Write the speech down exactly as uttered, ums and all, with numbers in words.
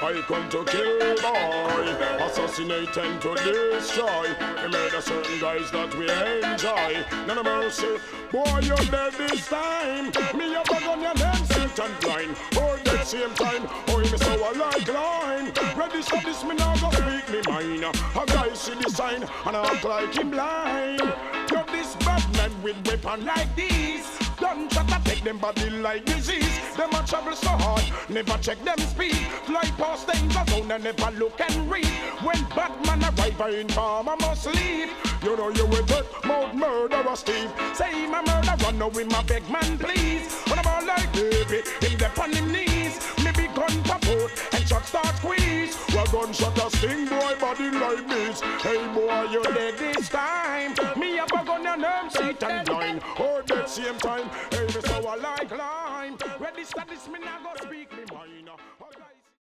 I come to kill, boy. Assassinate and to destroy. We murder certain guys that we enjoy. None of mercy. Boy, you're dead this time. Me a bag on your name, Satan blind. Or that same time. Oh, me so I like line. Ready for this, me now go speak me mind. A guy see the sign and I act like him blind. You're this bad man with weapon like this. Don't try to take them body like disease. Them a travel so hard, never check them speed. Fly past danger zone and never look and read. When Batman arrive, I inform I must leave. You know you will take mouth murderer Steve. Say my murder run now with my beg man please. When I'm all like baby, him dep on him knees. Me big gun kaput and shot start squeeze. Well gunshot a sting boy body like this. Hey boy you dead this time. Me a bug on your nerve seat and blind. Or that same time. Hey, me so I like lime. Ready, start this, me now go speak me mind.